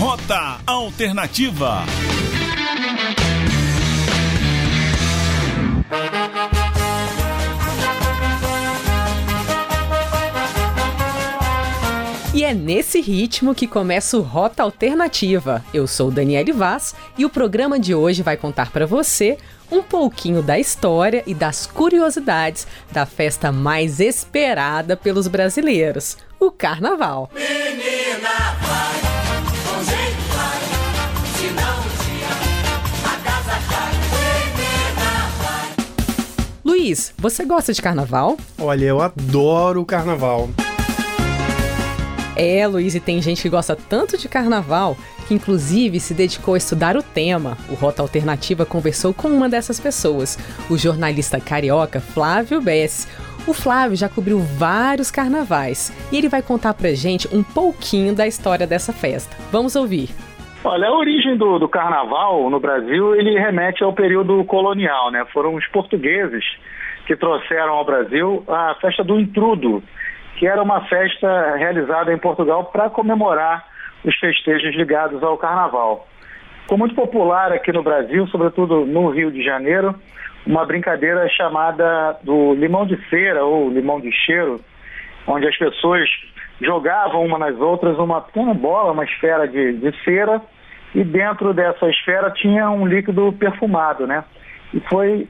Rota Alternativa. E é nesse ritmo que começa o Rota Alternativa. Eu sou Daniele Vaz e o programa de hoje vai contar para você um pouquinho da história e das curiosidades da festa mais esperada pelos brasileiros, o Carnaval. Menina, vai, com jeito vai, se não um dia a casa cai. Menina, vai. Luiz, você gosta de Carnaval? Olha, eu adoro o Carnaval. É, Luiz, e tem gente que gosta tanto de Carnaval que inclusive se dedicou a estudar o tema. O Rota Alternativa conversou com uma dessas pessoas, o jornalista carioca Flávio Bessi. O Flávio já cobriu vários carnavais e ele vai contar pra gente um pouquinho da história dessa festa. Vamos ouvir. Olha, a origem do carnaval no Brasil, ele remete ao período colonial, né? Foram os portugueses que trouxeram ao Brasil a festa do intrudo, que era uma festa realizada em Portugal para comemorar os festejos ligados ao carnaval. Ficou muito popular aqui no Brasil, sobretudo no Rio de Janeiro, uma brincadeira chamada do limão de cera ou limão de cheiro, onde as pessoas jogavam uma nas outras uma pequena bola, uma esfera de cera, e dentro dessa esfera tinha um líquido perfumado, né? E foi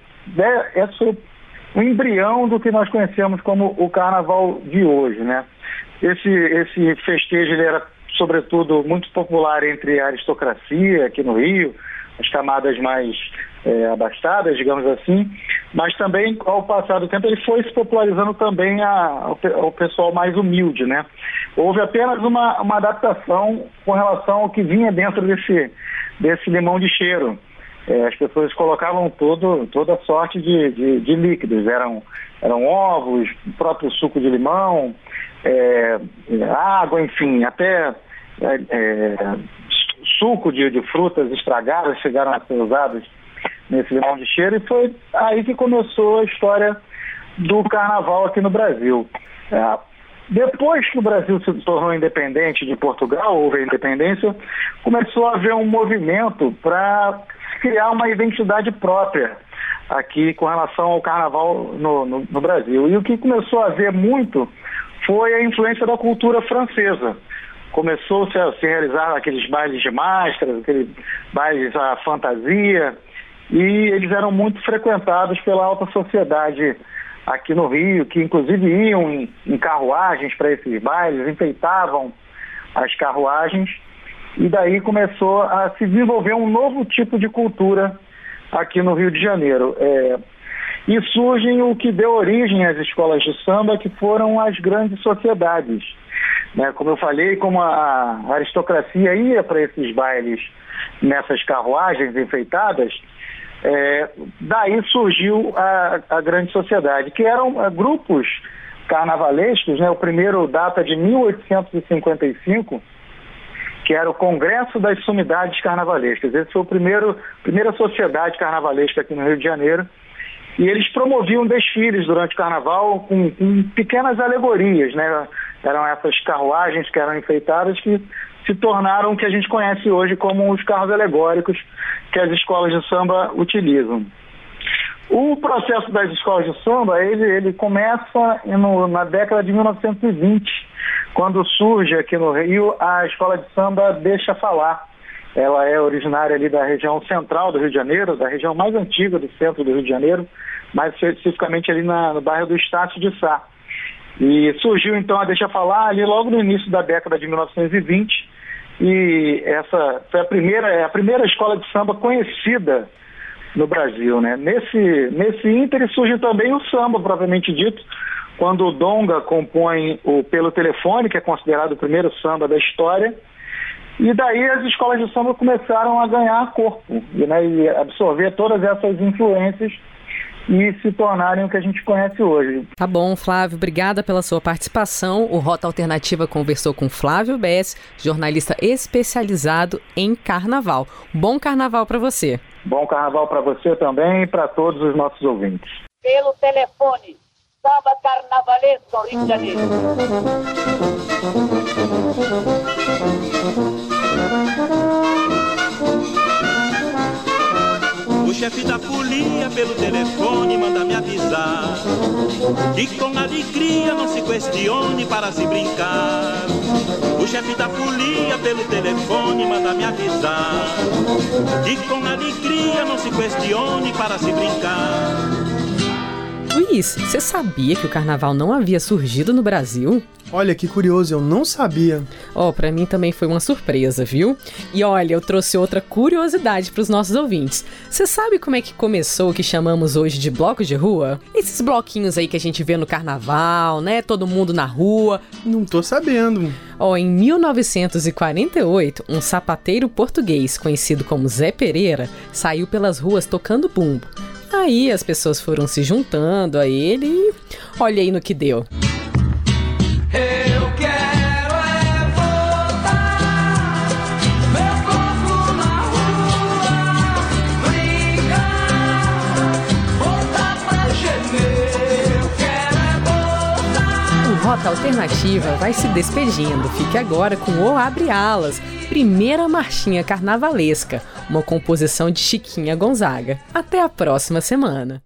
o embrião do que nós conhecemos como o Carnaval de hoje, né? Esse festejo ele era, sobretudo, muito popular entre a aristocracia aqui no Rio, as camadas mais abastadas, digamos assim, mas também, ao passar do tempo, ele foi se popularizando também ao pessoal mais humilde, né? Houve apenas uma adaptação com relação ao que vinha dentro desse limão de cheiro. As pessoas colocavam toda sorte de líquidos, eram ovos, o próprio suco de limão, água, enfim, até suco de frutas estragadas chegaram a ser usados nesse limão de cheiro, e foi aí que começou a história do carnaval aqui no Brasil. Depois que o Brasil se tornou independente de Portugal, houve a independência, começou a haver um movimento para criar uma identidade própria aqui com relação ao carnaval no Brasil. E o que começou a haver muito foi a influência da cultura francesa. Começou-se a se realizar aqueles bailes de máscaras, aqueles bailes à fantasia, e eles eram muito frequentados pela alta sociedade aqui no Rio, que inclusive iam em carruagens para esses bailes, enfeitavam as carruagens, e daí começou a se desenvolver um novo tipo de cultura aqui no Rio de Janeiro. E surgem o que deu origem às escolas de samba, que foram as grandes sociedades, né? Como eu falei, como a aristocracia ia para esses bailes nessas carruagens enfeitadas, daí surgiu a grande sociedade, que eram grupos carnavalescos, né? O primeiro data de 1855, que era o Congresso das Sumidades Carnavalescas. Esse foi a primeira sociedade carnavalesca aqui no Rio de Janeiro. E eles promoviam desfiles durante o carnaval com pequenas alegorias, né? Eram essas carruagens que eram enfeitadas que se tornaram o que a gente conhece hoje como os carros alegóricos que as escolas de samba utilizam. O processo das escolas de samba, ele começa na década de 1920, quando surge aqui no Rio a escola de samba Deixa Falar. Ela é originária ali da região central do Rio de Janeiro, da região mais antiga do centro do Rio de Janeiro, mais especificamente ali no bairro do Estácio de Sá. E surgiu então a Deixa Falar ali logo no início da década de 1920, e essa foi a primeira escola de samba conhecida no Brasil, né? Nesse ínter surge também o samba, propriamente dito, quando o Donga compõe o Pelo Telefone, que é considerado o primeiro samba da história, e daí as escolas de samba começaram a ganhar corpo, né, e absorver todas essas influências e se tornarem o que a gente conhece hoje. Tá bom, Flávio, obrigada pela sua participação. O Rota Alternativa conversou com Flávio Bessi, jornalista especializado em carnaval. Bom carnaval para você. Bom carnaval para você também e para todos os nossos ouvintes. Pelo Telefone, samba carnavalesco, Rio de Janeiro. pelo telefone manda me avisar que com alegria não se questione para se brincar. O chefe da folia pelo telefone manda me avisar que com alegria não se questione para se brincar. Luiz, você sabia que o carnaval não havia surgido no Brasil? Olha que curioso, eu não sabia. Pra mim também foi uma surpresa, viu? E olha, eu trouxe outra curiosidade para os nossos ouvintes. Você sabe como é que começou o que chamamos hoje de bloco de rua? Esses bloquinhos aí que a gente vê no carnaval, né? Todo mundo na rua. Não tô sabendo. Em 1948, um sapateiro português conhecido como Zé Pereira saiu pelas ruas tocando bumbo. Aí as pessoas foram se juntando a ele e olha aí no que deu. Eu quero voltar, meu corpo na rua, brincar, voltar pra gemer. Eu quero voltar. O Rota Alternativa vai se despedindo. Fique agora com O Abre Alas, primeira marchinha carnavalesca, uma composição de Chiquinha Gonzaga. Até a próxima semana.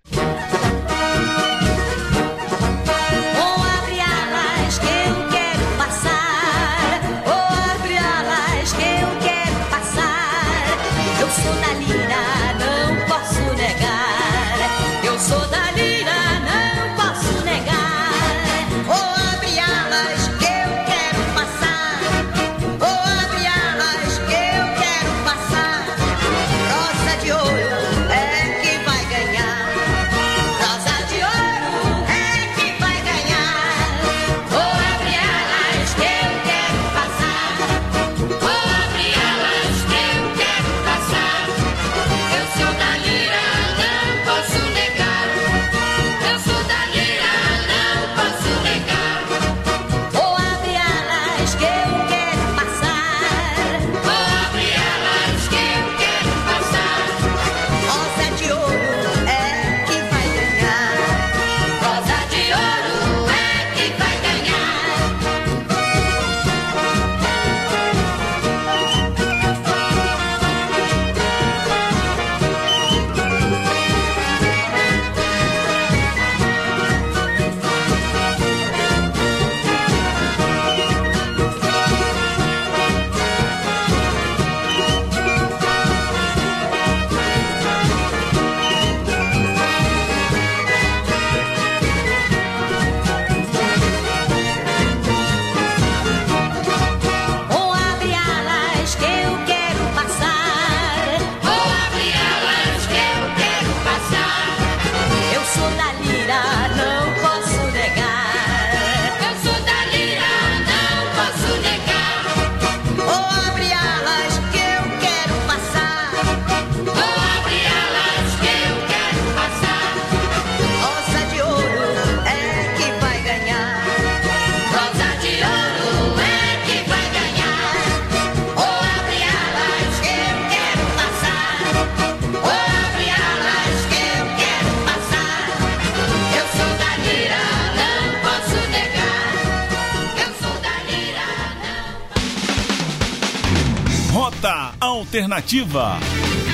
Rota Alternativa.